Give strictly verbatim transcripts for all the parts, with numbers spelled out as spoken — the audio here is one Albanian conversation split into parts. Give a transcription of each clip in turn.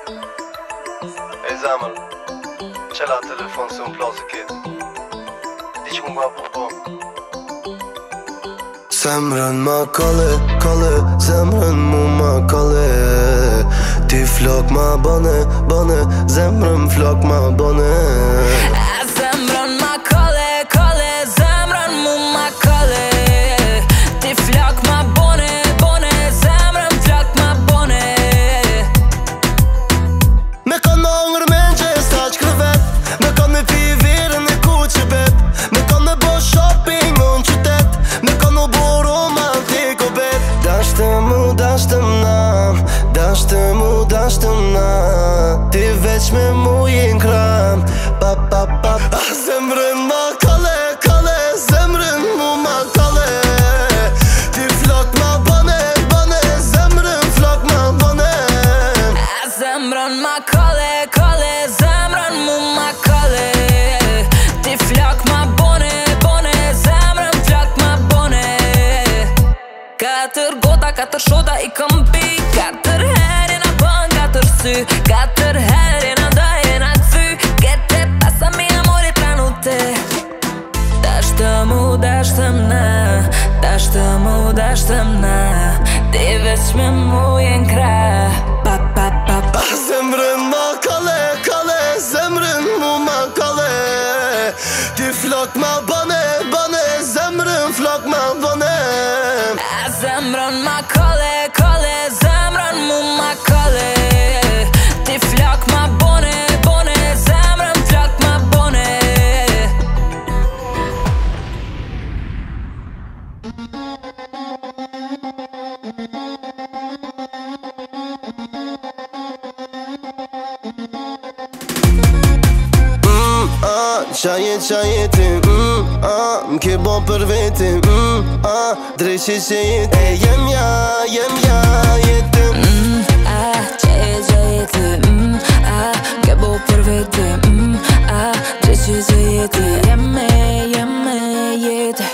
E zemër, qela telefon se unë plazë këtë Di që më nga po po Zemrën ma kale, kale Zemrën mu ma kale Ti flok ma bane, bane Zemrën flok ma bane Zemrën ma kale, kale Zemrën mu ma kale Ti flok ma bone, bone Zemrën flok ma bone Me kanë në ngër men që e sa që krevet Me kanë me pi virën e ku që bet Me kanë me bo shopping në në qytet Me kanë në bo romantik o bet Dashtë mu, dashtë na Dashtë mu, dashtë na Ti veç me mu jen kram Pa, pa, pa, pa Zemrën ma kale, kale Zemrën mu ma kale Ti flok ma bane, bane Zemrën flok ma bane Zemrën ma kale, kale Zemrën mu ma kale Ti flok ma bone, bone Zemrën flok ma bone Katër gota, katër shota i këm pi Katër herë na bën, katër sy Katër herë na daj na këthy Kete pasa mi amore tra notte Dashtë mu, dashtë na Dashtë mu, dashtë na Ti veç me mu jen kra Pa, pa, pa, pa Zemrën ma kale, kale Zemrën mu ma kale Ti flok ma bane, bane Zemrën flok ma bane Zemrën ma kale, kale Zemrën mu ma kale Ti flok ma bone, bone Zemrën flok ma bone Qaje, qaje ti, mm, ah, m'ke bo për veti, mm, ah, drejqe që jeti E jem ja, jem ja, jeti mm, ah, qaje, qaje ti, mm, ah, m'ke bo për veti, mm, ah, drejqe që jeti Jem me, jem me, jeti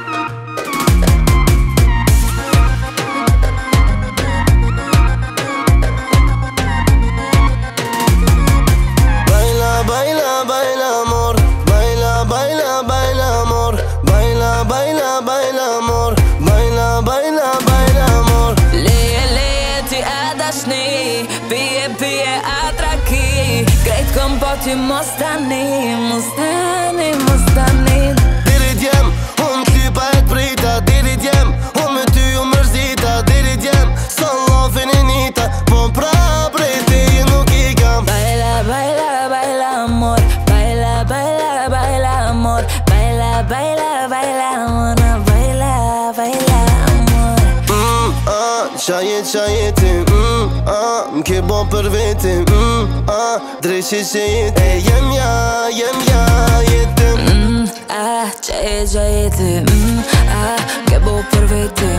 Baila, baila, baila amor Baila, baila, baila amor Baila, baila, baila amor Baila, baila, baila amor Leje, leje ti e dashni Pije, pije atraki Krejt këm po ty mos tani Mos tani, mos tani Diri djem, unë t'lypa e t'prita Diri djem, unë me ty u mërzita Diri djem, sa lafin e nita Po pra prej ti nuk i kam Baila, baila, baila amor Baila, baila, baila amor Baila, baila, baila amor Baila, baila amor mm, ah, qaje, qaje ti, mm, ah, m'ke bo për veti mm, ah, drejqe që jeti E jem ja, jem ja, jeti mm, ah, qaje, qaje ti, mm, ah, m'ke bo për veti